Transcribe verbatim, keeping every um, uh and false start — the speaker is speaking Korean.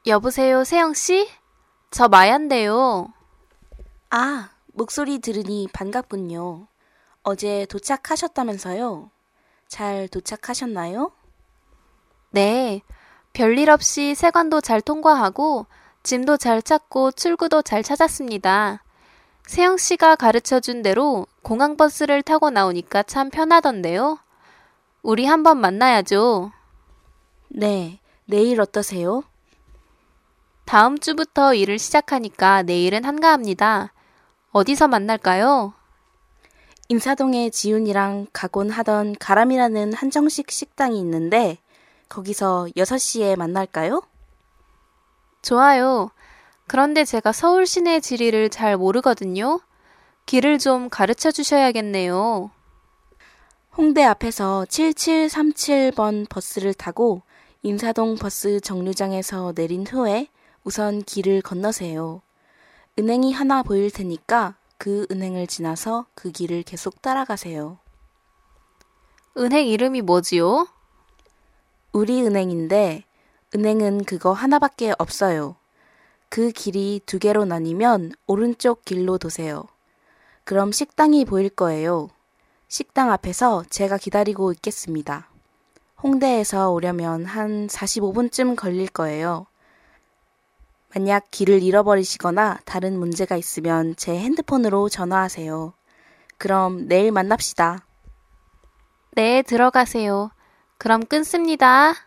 여보세요, 세영씨? 저 마얀데요. 아, 목소리 들으니 반갑군요. 어제 도착하셨다면서요? 잘 도착하셨나요? 네, 별일 없이 세관도 잘 통과하고 짐도 잘 찾고 출구도 잘 찾았습니다. 세영씨가 가르쳐준 대로 공항버스를 타고 나오니까 참 편하던데요. 우리 한번 만나야죠. 네, 내일 어떠세요? 다음 주부터 일을 시작하니까 내일은 한가합니다. 어디서 만날까요? 인사동에 지훈이랑 가곤 하던 가람이라는 한정식 식당이 있는데 거기서 여섯 시에 만날까요? 좋아요. 그런데 제가 서울 시내 지리를 잘 모르거든요. 길을 좀 가르쳐 주셔야겠네요. 홍대 앞에서 칠칠삼칠 번 버스를 타고 인사동 버스 정류장에서 내린 후에 우선 길을 건너세요. 은행이 하나 보일 테니까 그 은행을 지나서 그 길을 계속 따라가세요. 은행 이름이 뭐지요? 우리은행인데 은행은 그거 하나밖에 없어요. 그 길이 두 개로 나뉘면 오른쪽 길로 도세요. 그럼 식당이 보일 거예요. 식당 앞에서 제가 기다리고 있겠습니다. 홍대에서 오려면 한 사십오 분쯤 걸릴 거예요. 만약 길을 잃어버리시거나 다른 문제가 있으면 제 핸드폰으로 전화하세요. 그럼 내일 만납시다. 네, 들어가세요. 그럼 끊습니다.